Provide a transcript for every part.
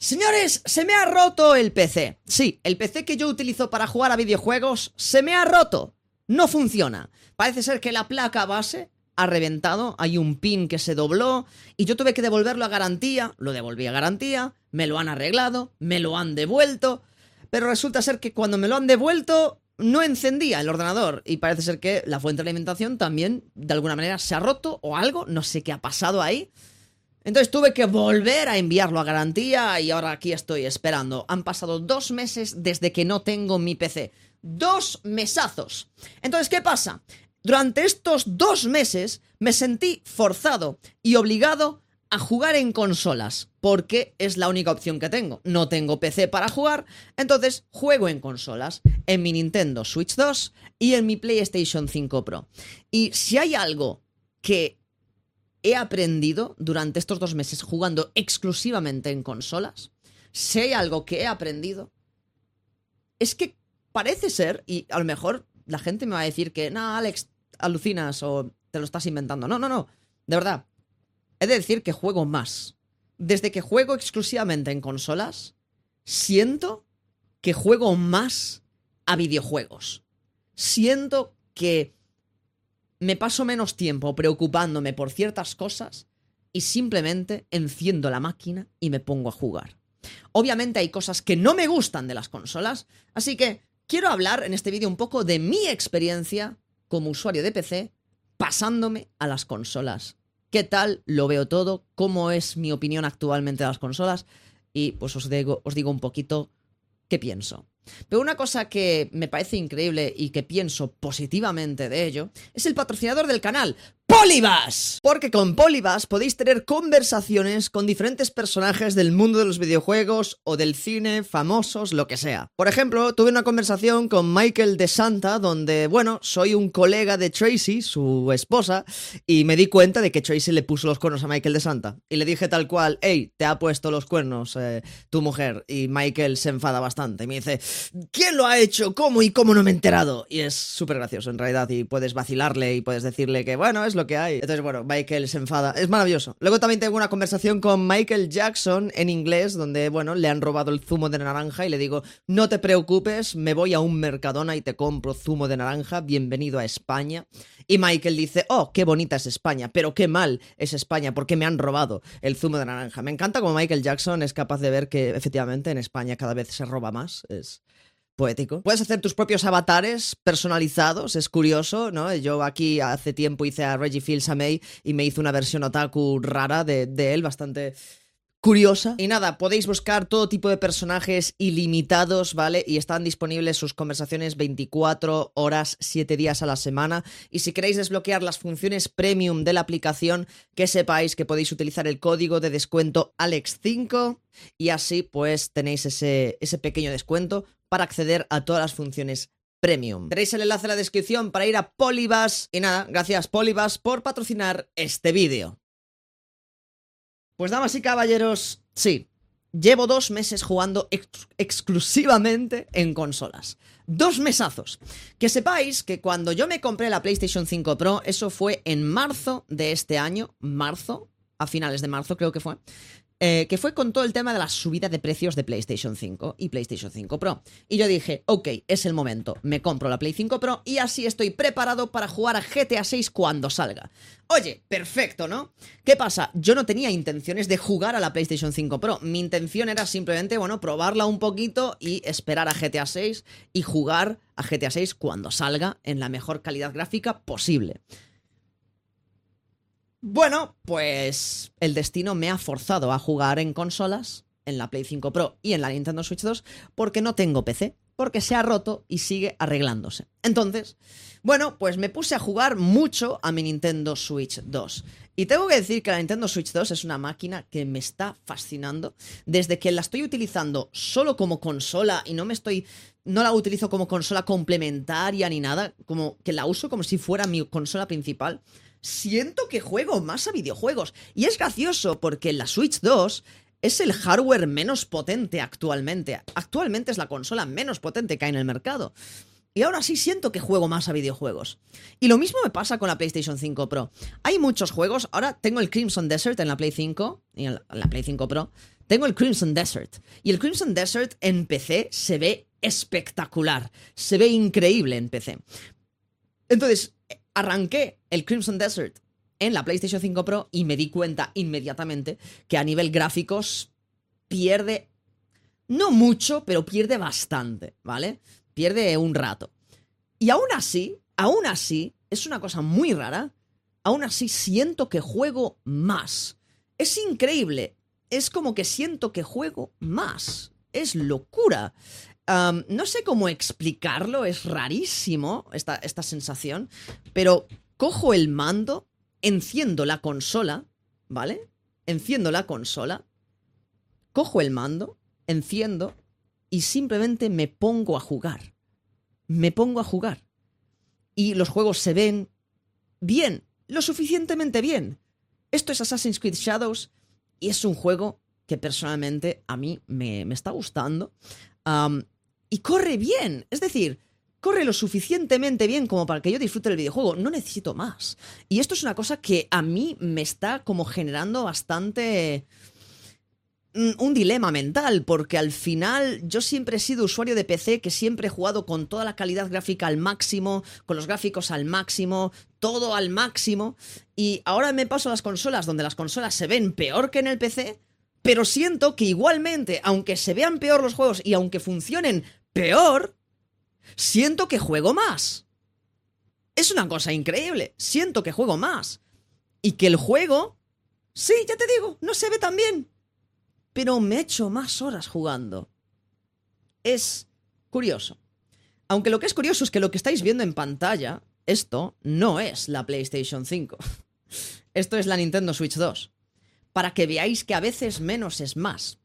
Señores, se me ha roto el PC. Sí, el PC que yo utilizo para jugar a videojuegos se me ha roto. No funciona. Parece ser que la placa base ha reventado, hay un pin que se dobló y yo tuve que devolverlo a garantía, lo devolví a garantía, me lo han arreglado, me lo han devuelto, pero resulta ser que cuando me lo han devuelto no encendía el ordenador y parece ser que la fuente de alimentación también de alguna manera se ha roto o algo, no sé qué ha pasado ahí. Entonces tuve que volver a enviarlo a garantía y ahora aquí estoy esperando. Han pasado 2 meses desde que no tengo mi PC. 2 mesazos. Entonces, ¿qué pasa? Durante estos 2 meses me sentí forzado y obligado a jugar en consolas, porque es la única opción que tengo. No tengo PC para jugar, entonces juego en consolas, en mi Nintendo Switch 2 y en mi PlayStation 5 Pro. Y si hay algo que he aprendido durante estos 2 meses jugando exclusivamente en consolas, si hay algo que he aprendido, es que parece ser, y a lo mejor la gente me va a decir que, no, Alex, alucinas o te lo estás inventando. No, de verdad. He de decir que juego más. Desde que juego exclusivamente en consolas, siento que juego más a videojuegos. Siento que me paso menos tiempo preocupándome por ciertas cosas y simplemente enciendo la máquina y me pongo a jugar. Obviamente hay cosas que no me gustan de las consolas, así que quiero hablar en este vídeo un poco de mi experiencia como usuario de PC pasándome a las consolas. ¿Qué tal lo veo todo? ¿Cómo es mi opinión actualmente de las consolas? Y pues os digo un poquito qué pienso. Pero una cosa que me parece increíble y que pienso positivamente de ello es el patrocinador del canal, Polybus. Porque con Polybus podéis tener conversaciones con diferentes personajes del mundo de los videojuegos o del cine, famosos, lo que sea. Por ejemplo, tuve una conversación con Michael de Santa donde, bueno, soy un colega de Tracy, su esposa, y me di cuenta de que Tracy le puso los cuernos a Michael de Santa. Y le dije tal cual, hey, te ha puesto los cuernos tu mujer. Y Michael se enfada bastante y me dice, ¿quién lo ha hecho? ¿Cómo y cómo no me he enterado? Y es súper gracioso en realidad y puedes vacilarle y puedes decirle que, bueno, es lo que hay. Entonces, bueno, Michael se enfada. Es maravilloso. Luego también tengo una conversación con Michael Jackson en inglés donde, bueno, le han robado el zumo de naranja y le digo, no te preocupes, me voy a un Mercadona y te compro zumo de naranja, bienvenido a España. Y Michael dice, oh, qué bonita es España, pero qué mal es España porque me han robado el zumo de naranja. Me encanta cómo Michael Jackson es capaz de ver que efectivamente en España cada vez se roba más. Es poético. Puedes hacer tus propios avatares personalizados, es curioso, ¿no? Yo aquí hace tiempo hice a Reggie Fils-Aimé y me hizo una versión otaku rara de él, bastante curiosa. Y nada, podéis buscar todo tipo de personajes ilimitados, ¿vale? Y están disponibles sus conversaciones 24 horas, 7 días a la semana. Y si queréis desbloquear las funciones premium de la aplicación, que sepáis que podéis utilizar el código de descuento ALEX5 y así pues tenéis ese pequeño descuento para acceder a todas las funciones premium. Tenéis el enlace en la descripción para ir a Polybus. Y nada, gracias Polybus por patrocinar este vídeo. Pues damas y caballeros, sí, llevo 2 meses jugando exclusivamente en consolas. 2 mesazos. Que sepáis que cuando yo me compré la PlayStation 5 Pro, eso fue en marzo de este año, a finales de marzo creo que fue con todo el tema de la subida de precios de PlayStation 5 y PlayStation 5 Pro. Y yo dije, ok, es el momento, me compro la Play 5 Pro y así estoy preparado para jugar a GTA 6 cuando salga. Oye, perfecto, ¿no? ¿Qué pasa? Yo no tenía intenciones de jugar a la PlayStation 5 Pro. Mi intención era simplemente, bueno, probarla un poquito y esperar a GTA 6 y jugar a GTA 6 cuando salga en la mejor calidad gráfica posible. Bueno, pues el destino me ha forzado a jugar en consolas, en la Play 5 Pro y en la Nintendo Switch 2, porque no tengo PC, porque se ha roto y sigue arreglándose. Entonces, bueno, pues me puse a jugar mucho a mi Nintendo Switch 2. Y tengo que decir que la Nintendo Switch 2 es una máquina que me está fascinando desde que la estoy utilizando solo como consola y no la utilizo como consola complementaria ni nada, como que la uso como si fuera mi consola principal. Siento que juego más a videojuegos. Y es gracioso porque la Switch 2 es el hardware menos potente actualmente. Actualmente es la consola menos potente que hay en el mercado. Y ahora sí siento que juego más a videojuegos. Y lo mismo me pasa con la PlayStation 5 Pro. Hay muchos juegos. Ahora tengo el Crimson Desert en la Play 5 y en la Play 5 Pro. Tengo el Crimson Desert. Y el Crimson Desert en PC se ve espectacular. Se ve increíble en PC. Entonces, arranqué el Crimson Desert en la PlayStation 5 Pro y me di cuenta inmediatamente que a nivel gráficos pierde, no mucho, pero pierde bastante, ¿vale? Pierde un rato. Y aún así, es una cosa muy rara, aún así siento que juego más. Es increíble, es como que siento que juego más. Es locura. No sé cómo explicarlo, es rarísimo esta sensación, pero cojo el mando, enciendo la consola, ¿vale? Enciendo la consola, cojo el mando, enciendo y simplemente me pongo a jugar. Me pongo a jugar. Y los juegos se ven bien, lo suficientemente bien. Esto es Assassin's Creed Shadows y es un juego que personalmente a mí me está gustando. Y corre bien, es decir, corre lo suficientemente bien como para que yo disfrute del videojuego. No necesito más. Y esto es una cosa que a mí me está como generando bastante un dilema mental, porque al final yo siempre he sido usuario de PC, que siempre he jugado con toda la calidad gráfica al máximo, con los gráficos al máximo, todo al máximo, y ahora me paso a las consolas, donde las consolas se ven peor que en el PC, pero siento que igualmente, aunque se vean peor los juegos y aunque funcionen peor, siento que juego más. Es una cosa increíble, siento que juego más. Y que el juego, sí, ya te digo, no se ve tan bien, pero me echo más horas jugando. Es curioso. Aunque lo que es curioso es que lo que estáis viendo en pantalla, esto no es la PlayStation 5. Esto es la Nintendo Switch 2. Para que veáis que a veces menos es más.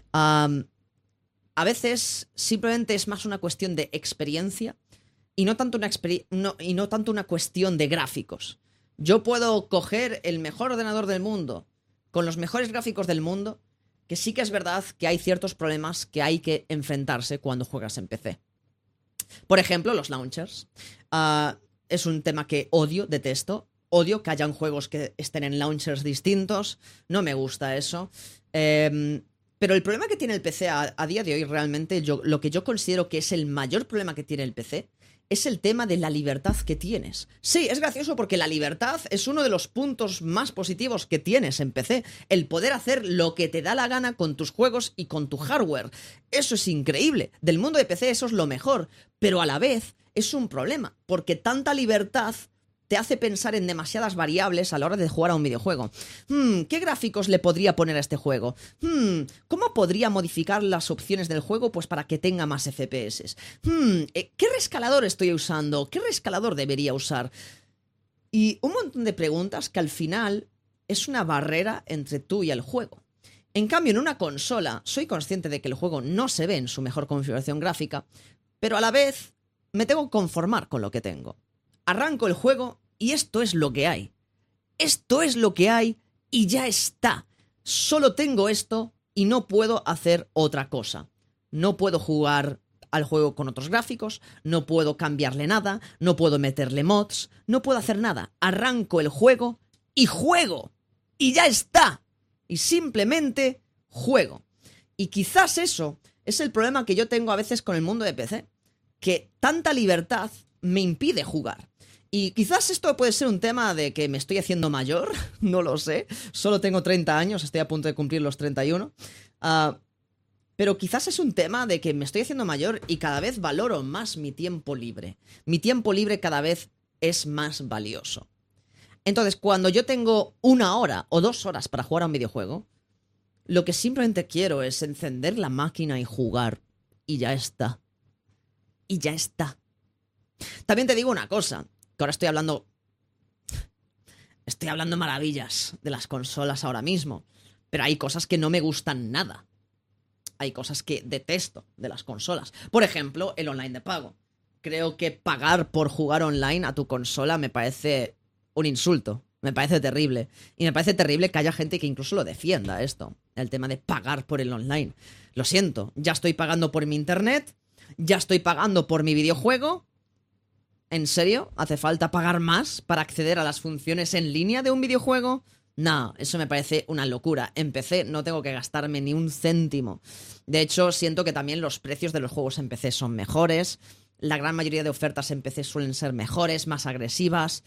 A veces simplemente es más una cuestión de experiencia y no tanto una cuestión de gráficos. Yo puedo coger el mejor ordenador del mundo, con los mejores gráficos del mundo, que sí que es verdad que hay ciertos problemas que hay que enfrentarse cuando juegas en PC. Por ejemplo, los launchers. Es un tema que odio, detesto. Odio que hayan juegos que estén en launchers distintos. No me gusta eso. Pero el problema que tiene el PC a día de hoy realmente, lo que yo considero que es el mayor problema que tiene el PC, es el tema de la libertad que tienes. Sí, es gracioso porque la libertad es uno de los puntos más positivos que tienes en PC. El poder hacer lo que te da la gana con tus juegos y con tu hardware. Eso es increíble. Del mundo de PC eso es lo mejor. Pero a la vez es un problema, porque tanta libertad te hace pensar en demasiadas variables a la hora de jugar a un videojuego. ¿Qué gráficos le podría poner a este juego? ¿Cómo podría modificar las opciones del juego pues para que tenga más FPS? ¿Qué rescalador estoy usando? ¿Qué rescalador debería usar? Y un montón de preguntas que al final es una barrera entre tú y el juego. En cambio, en una consola, soy consciente de que el juego no se ve en su mejor configuración gráfica, pero a la vez me tengo que conformar con lo que tengo. Arranco el juego y esto es lo que hay. Esto es lo que hay y ya está. Solo tengo esto y no puedo hacer otra cosa. No puedo jugar al juego con otros gráficos, no puedo cambiarle nada, no puedo meterle mods, no puedo hacer nada. Arranco el juego y juego. Y ya está. Y simplemente juego. Y quizás eso es el problema que yo tengo a veces con el mundo de PC. Que tanta libertad me impide jugar. Y quizás esto puede ser un tema de que me estoy haciendo mayor, no lo sé. Solo tengo 30 años, estoy a punto de cumplir los 31. Pero quizás es un tema de que me estoy haciendo mayor y cada vez valoro más mi tiempo libre. Mi tiempo libre cada vez es más valioso. Entonces, cuando yo tengo 1 hora o 2 horas para jugar a un videojuego, lo que simplemente quiero es encender la máquina y jugar. Y ya está. Y ya está. También te digo una cosa, que ahora estoy hablando maravillas de las consolas ahora mismo, pero hay cosas que no me gustan nada. Hay cosas que detesto de las consolas. Por ejemplo, el online de pago. Creo que pagar por jugar online a tu consola me parece un insulto. Me parece terrible. Y me parece terrible que haya gente que incluso lo defienda esto. El tema de pagar por el online. Lo siento, ya estoy pagando por mi internet, ya estoy pagando por mi videojuego. ¿En serio? ¿Hace falta pagar más para acceder a las funciones en línea de un videojuego? No, eso me parece una locura. En PC no tengo que gastarme ni un céntimo. De hecho, siento que también los precios de los juegos en PC son mejores. La gran mayoría de ofertas en PC suelen ser mejores, más agresivas.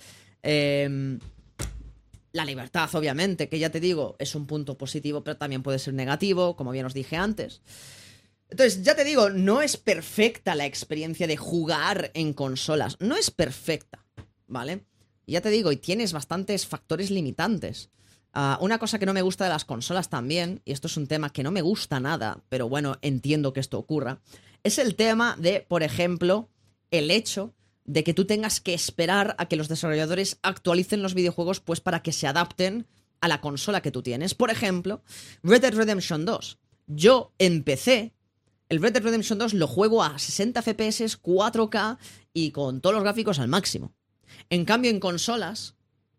La libertad, obviamente, que ya te digo, es un punto positivo, pero también puede ser negativo, como bien os dije antes. Entonces, ya te digo, no es perfecta la experiencia de jugar en consolas. No es perfecta, ¿vale? Ya te digo, y tienes bastantes factores limitantes. Una cosa que no me gusta de las consolas también, y esto es un tema que no me gusta nada, pero bueno, entiendo que esto ocurra, es el tema de, por ejemplo, el hecho de que tú tengas que esperar a que los desarrolladores actualicen los videojuegos pues para que se adapten a la consola que tú tienes. Por ejemplo, Red Dead Redemption 2. Yo empecé el Red Dead Redemption 2 lo juego a 60 FPS, 4K y con todos los gráficos al máximo. En cambio, en consolas,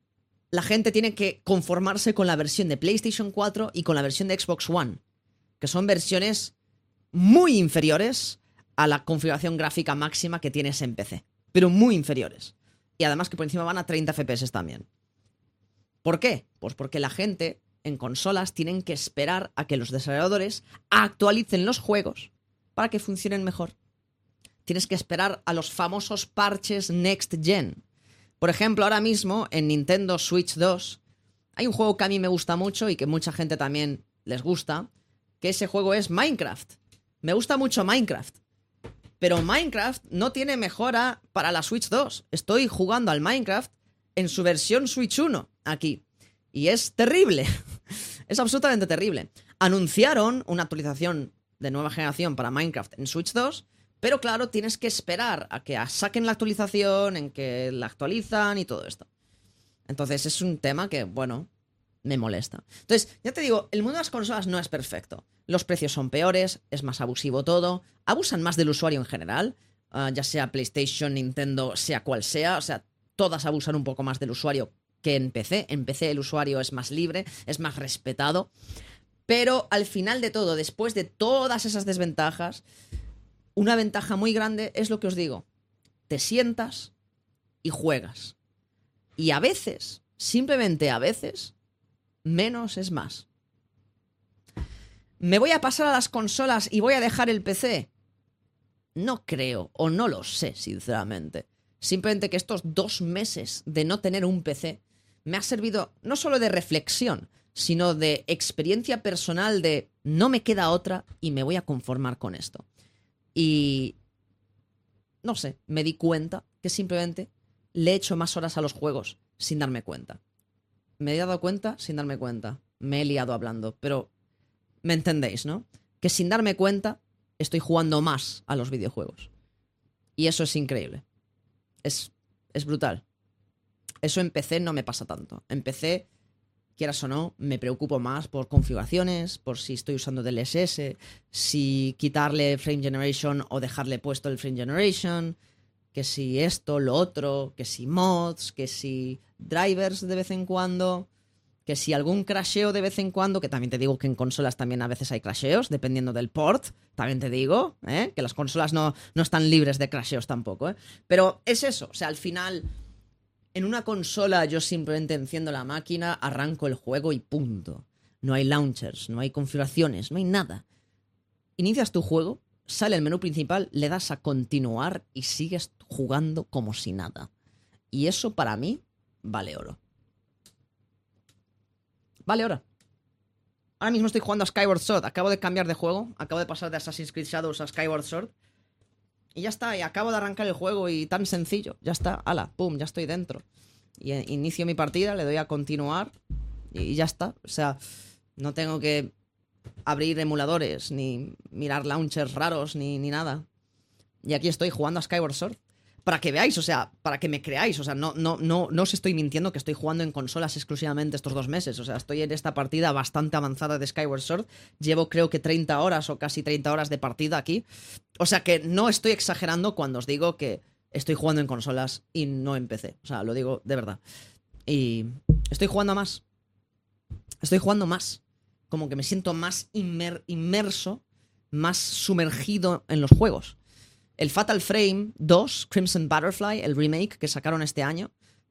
la gente tiene que conformarse con la versión de PlayStation 4 y con la versión de Xbox One, que son versiones muy inferiores a la configuración gráfica máxima que tienes en PC, pero muy inferiores. Y además que por encima van a 30 FPS también. ¿Por qué? Pues porque la gente en consolas tienen que esperar a que los desarrolladores actualicen los juegos para que funcionen mejor. Tienes que esperar a los famosos parches Next Gen. Por ejemplo, ahora mismo en Nintendo Switch 2 hay un juego que a mí me gusta mucho y que mucha gente también les gusta, que ese juego es Minecraft. Me gusta mucho Minecraft, pero Minecraft no tiene mejora para la Switch 2. Estoy jugando al Minecraft en su versión Switch 1 aquí, y es terrible. Es absolutamente terrible. Anunciaron una actualización de nueva generación para Minecraft en Switch 2, pero claro, tienes que esperar a que saquen la actualización, en que la actualizan y todo esto. Entonces es un tema que, bueno, me molesta. Entonces, ya te digo, el mundo de las consolas no es perfecto. Los precios son peores, es más abusivo todo, abusan más del usuario en general, ya sea PlayStation, Nintendo, sea cual sea, o sea, todas abusan un poco más del usuario que en PC. En PC el usuario es más libre, es más respetado. Pero al final de todo, después de todas esas desventajas, una ventaja muy grande es lo que os digo. Te sientas y juegas. Y a veces, simplemente a veces, menos es más. ¿Me voy a pasar a las consolas y voy a dejar el PC? No creo, o no lo sé, sinceramente. Simplemente que estos 2 meses de no tener un PC me ha servido no solo de reflexión, sino de experiencia personal de no me queda otra y me voy a conformar con esto. Y no sé, me di cuenta que simplemente le he hecho más horas a los juegos sin darme cuenta. Me he dado cuenta sin darme cuenta. Me he liado hablando, pero me entendéis, ¿no? Que sin darme cuenta estoy jugando más a los videojuegos. Y eso es increíble. Es brutal. Eso en PC no me pasa tanto. En PC, quieras o no, me preocupo más por configuraciones, por si estoy usando DLSS, si quitarle frame generation o dejarle puesto el frame generation, que si esto, lo otro, que si mods, que si drivers de vez en cuando, que si algún crasheo de vez en cuando, que también te digo que en consolas también a veces hay crasheos, dependiendo del port, también te digo, que las consolas no están libres de crasheos tampoco, pero es eso, o sea, al final, en una consola yo simplemente enciendo la máquina, arranco el juego y punto. No hay launchers, no hay configuraciones, no hay nada. Inicias tu juego, sale el menú principal, le das a continuar y sigues jugando como si nada. Y eso para mí vale oro. Vale oro. Ahora mismo estoy jugando a Skyward Sword. Acabo de cambiar de juego. Acabo de pasar de Assassin's Creed Shadows a Skyward Sword. Y ya está. Y acabo de arrancar el juego y tan sencillo. Ya está. Ala, pum, ya estoy dentro. Y inicio mi partida, le doy a continuar y ya está. O sea, no tengo que abrir emuladores, ni mirar launchers raros, ni nada. Y aquí estoy jugando a Skyward Sword. Para que veáis, o sea, para que me creáis. O sea, no os estoy mintiendo que estoy jugando en consolas exclusivamente estos 2 meses. O sea, estoy en esta partida bastante avanzada de Skyward Sword. Llevo creo que 30 horas o casi 30 horas de partida aquí. O sea que no estoy exagerando cuando os digo que estoy jugando en consolas y no en PC. O sea, lo digo de verdad. Y estoy jugando más. Estoy jugando más. Como que me siento más inmerso, más sumergido en los juegos. El Fatal Frame 2, Crimson Butterfly, el remake que sacaron este año,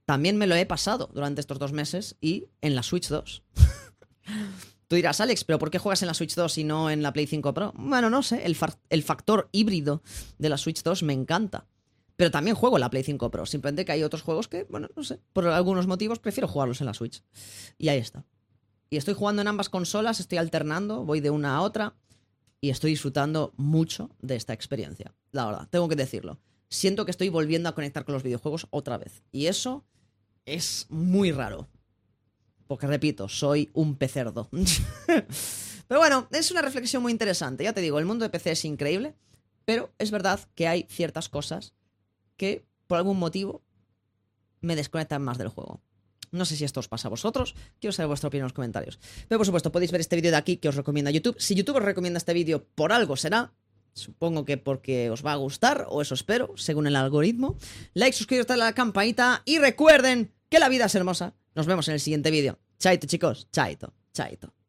también me lo he pasado durante estos 2 meses y en la Switch 2. Tú dirás, Alex, ¿pero por qué juegas en la Switch 2 y no en la Play 5 Pro? Bueno, no sé, el factor híbrido de la Switch 2 me encanta. Pero también juego en la Play 5 Pro. Simplemente que hay otros juegos que, bueno, no sé, por algunos motivos prefiero jugarlos en la Switch. Y ahí está. Y estoy jugando en ambas consolas, estoy alternando, voy de una a otra y estoy disfrutando mucho de esta experiencia. La verdad, tengo que decirlo. Siento que estoy volviendo a conectar con los videojuegos otra vez. Y eso es muy raro. Porque repito, soy un pecerdo. Pero bueno, es una reflexión muy interesante. Ya te digo, el mundo de PC es increíble, pero es verdad que hay ciertas cosas que por algún motivo me desconectan más del juego. No sé si esto os pasa a vosotros, quiero saber vuestra opinión en los comentarios. Pero por supuesto, podéis ver este vídeo de aquí que os recomienda YouTube. Si YouTube os recomienda este vídeo, por algo será. Supongo que porque os va a gustar, o eso espero, según el algoritmo. Like, suscribiros, dale a la campanita y recuerden que la vida es hermosa. Nos vemos en el siguiente vídeo. Chaito, chicos. Chaito, chaito.